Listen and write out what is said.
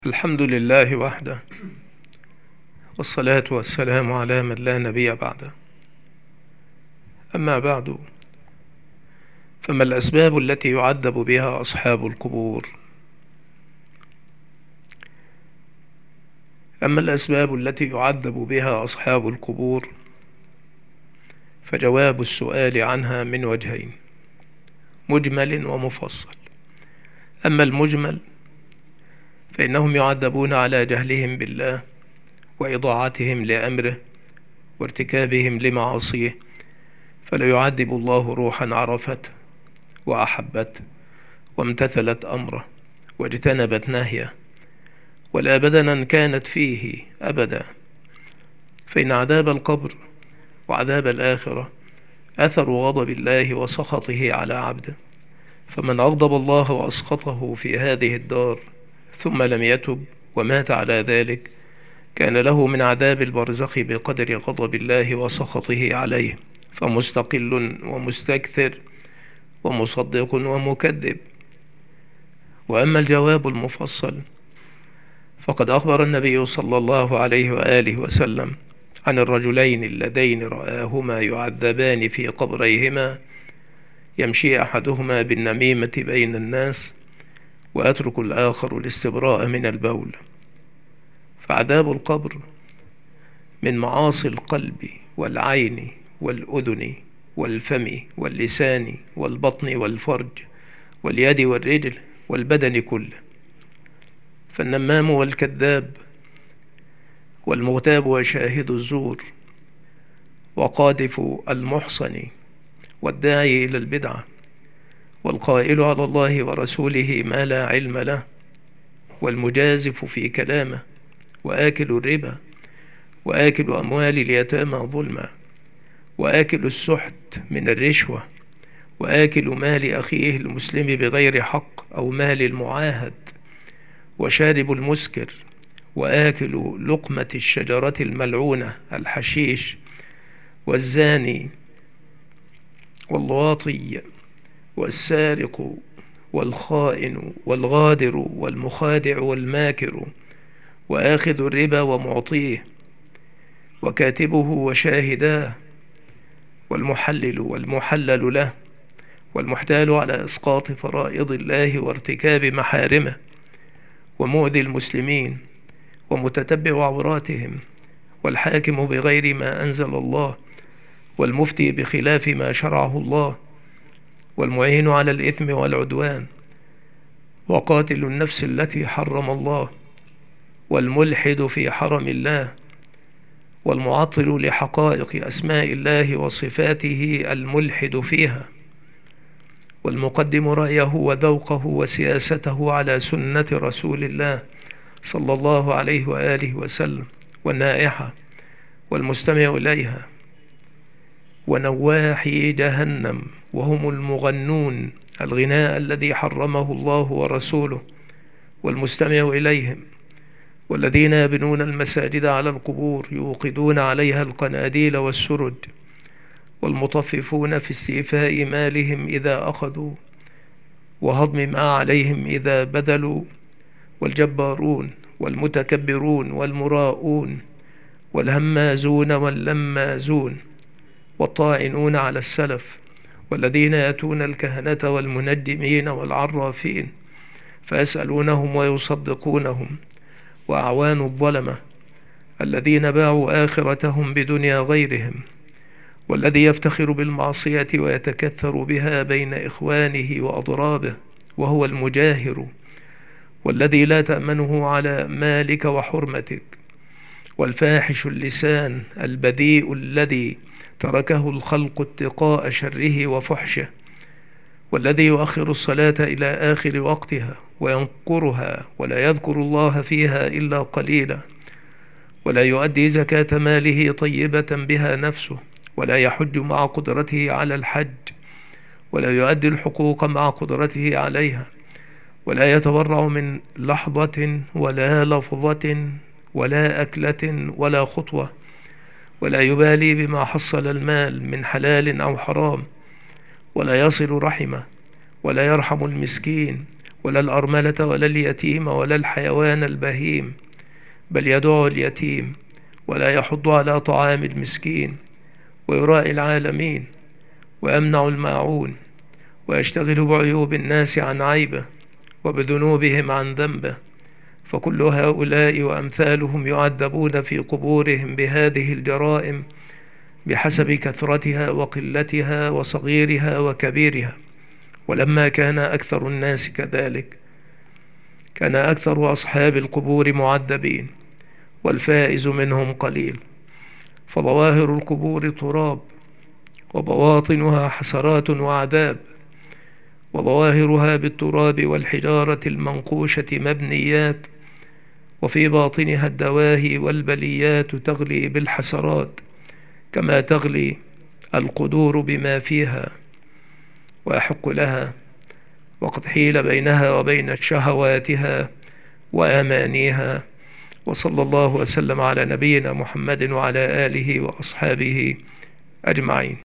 الحمد لله وحده، والصلاة والسلام على من لا نبي بعده. أما بعد، فما الأسباب التي يعذب بها أصحاب القبور؟ أما الأسباب التي يعذب بها أصحاب القبور فجواب السؤال عنها من وجهين: مجمل ومفصل. أما المجمل فإنهم يعذبون على جهلهم بالله وإضاعتهم لأمره وارتكابهم لمعاصيه، فلا يعذب الله روحا عرفت وأحبت وامتثلت أمره واجتنبت نهيه، ولا بدنا كانت فيه أبدا، فإن عذاب القبر وعذاب الآخرة أثر غضب الله وسخطه على عبده، فمن أغضب الله وأسخطه في هذه الدار ثم لم يتب ومات على ذلك كان له من عذاب البرزخ بقدر غضب الله وسخطه عليه، فمستقل ومستكثر ومصدق ومكذب. وأما الجواب المفصل فقد أخبر النبي صلى الله عليه وآله وسلم عن الرجلين اللذين رآهما يعذبان في قبريهما، يمشي أحدهما بالنميمة بين الناس ويترك الآخر الاستبراء من البول. فعذاب القبر من معاصي القلب والعين والأذن والفم واللسان والبطن والفرج واليد والرجل والبدن كله، فالنمام والكذاب والمغتاب وشاهد الزور وقاذف المحصن والداعي إلى البدعة والقائل على الله ورسوله ما لا علم له والمجازف في كلامه وآكل الربا وآكل أموال اليتامى ظلما وآكل السحت من الرشوة وآكل مال أخيه المسلم بغير حق أو مال المعاهد وشارب المسكر وآكل لقمة الشجرة الملعونة الحشيش والزاني والواطي والسارق والخائن والغادر والمخادع والماكر وآخذ الربا ومعطيه وكاتبه وشاهداه والمحلل والمحلل له والمحتال على إسقاط فرائض الله وارتكاب محارمه ومؤذي المسلمين ومتتبع عوراتهم والحاكم بغير ما أنزل الله والمفتي بخلاف ما شرعه الله والمعين على الإثم والعدوان وقاتل النفس التي حرم الله والملحد في حرم الله والمعطل لحقائق أسماء الله وصفاته الملحد فيها والمقدم رأيه وذوقه وسياسته على سنة رسول الله صلى الله عليه وآله وسلم والنائحة والمستمع إليها ونواحي جهنم وهم المغنون الغناء الذي حرمه الله ورسوله والمستمع إليهم والذين يبنون المساجد على القبور يوقدون عليها القناديل والسرج والمطففون في استيفاء مالهم إذا أخذوا وهضم ما عليهم إذا بذلوا والجبارون والمتكبرون والمراؤون والهمازون واللمازون والطاعنون على السلف والذين يأتون الكهنة والمنجمين والعرافين فيسألونهم ويصدقونهم وأعوان الظلمة الذين باعوا آخرتهم بدنيا غيرهم والذي يفتخر بالمعصية ويتكثر بها بين إخوانه وأضرابه وهو المجاهر والذي لا تأمنه على مالك وحرمتك والفاحش اللسان البذيء الذي تركه الخلق اتقاء شره وفحشه والذي يؤخر الصلاة إلى آخر وقتها وينقرها ولا يذكر الله فيها إلا قليلا ولا يؤدي زكاة ماله طيبة بها نفسه ولا يحج مع قدرته على الحج ولا يؤدي الحقوق مع قدرته عليها ولا يتورع من لحظة ولا لفظة ولا أكلة ولا خطوة ولا يبالي بما حصل المال من حلال أو حرام ولا يصل رحمه ولا يرحم المسكين ولا الأرملة ولا اليتيم ولا الحيوان البهيم، بل يدعو اليتيم ولا يحض على طعام المسكين، ويراعي العالمين، ويمنع الماعون، ويشتغل بعيوب الناس عن عيبه، وبذنوبهم عن ذنبه. فكل هؤلاء وأمثالهم يعذبون في قبورهم بهذه الجرائم بحسب كثرتها وقلتها وصغيرها وكبيرها. ولما كان أكثر الناس كذلك، كان أكثر أصحاب القبور معذبين، والفائز منهم قليل. فظواهر القبور تراب، وبواطنها حسرات وعذاب، وظواهرها بالتراب والحجارة المنقوشة مبنيات، وفي باطنها الدواهي والبليات تغلي بالحسرات كما تغلي القدور بما فيها، ويحق لها وقد حيل بينها وبين شهواتها وأمانيها. وصلى الله وسلم على نبينا محمد وعلى آله وأصحابه أجمعين.